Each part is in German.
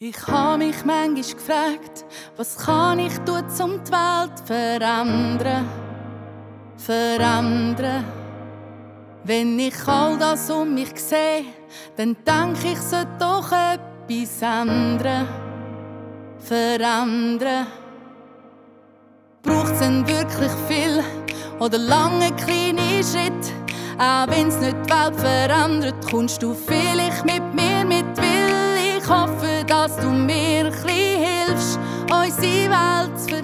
Ich habe mich manchmal gefragt, was kann ich tun, um die Welt verändern. Wenn ich all das um mich sehe, dann denke ich, sollte doch etwas verändern. Braucht's denn wirklich viel oder lange kleine Schritte? Auch wenn's nicht die Welt verändert, kommst du vielleicht mit mir mit, weil ich hoffe, dass du mir hilfst, unsere Welt zu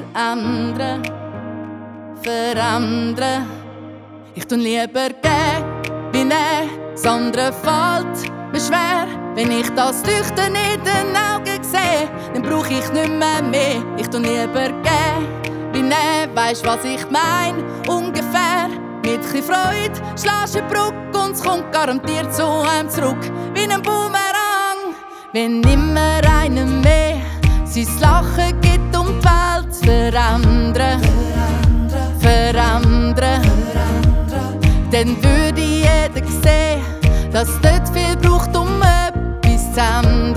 verändern. Ich tue lieber geben, wie nehmen, das andere fällt mir schwer. Wenn ich das Leuchten in den Augen sehe, dann brauch ich nicht mehr. Ich tue lieber geben, wie nehmen, weisst was ich mein, ungefähr. Mit chli Freude schlägst du eine Brücke und es kommt garantiert zu einem zurück, wie ein Boomerang. Wenn immer einer mehr sein Lachen gibt, um die Welt zu verändern, dann würde jeder sehen, dass es nicht viel braucht, um etwas zu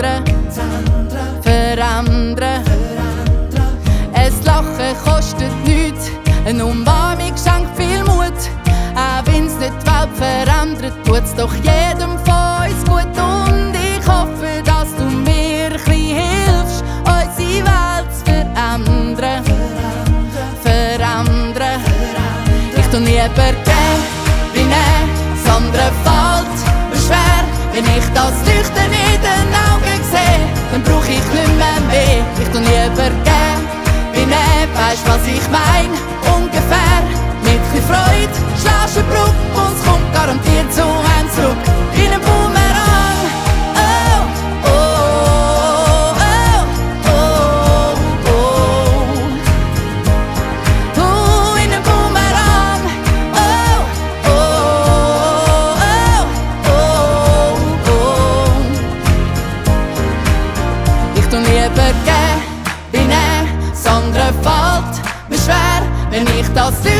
verändern. Ein Lachen kostet nichts, eine Umarmung schenkt viel Mut. Auch wenn es nicht die Welt verändert, tut es doch jedem von uns gut. Und ich hoffe, dass du mir hilfst, unsere Welt zu verändern. Ich tue lieber geben, wie nehmen, das andere fällt mir schwer. Wenn ich das Leuchten in den Augen sehe, dann brauch ich nicht mehr. Ich tue lieber geben, wie nehmen, weisst was ich mein, ungefähr. Mit chli Freude schlägst du eine Brücke und es kommt garantiert zu einem zurück, wie ein Boomerang. Oh, oh, oh, oh, oh, oh, wie ein Boomerang. Oh, oh, oh, oh, oh. Ich tue lieber geben, wie nehmen, das andere fällt mir schwer. Wenn ich das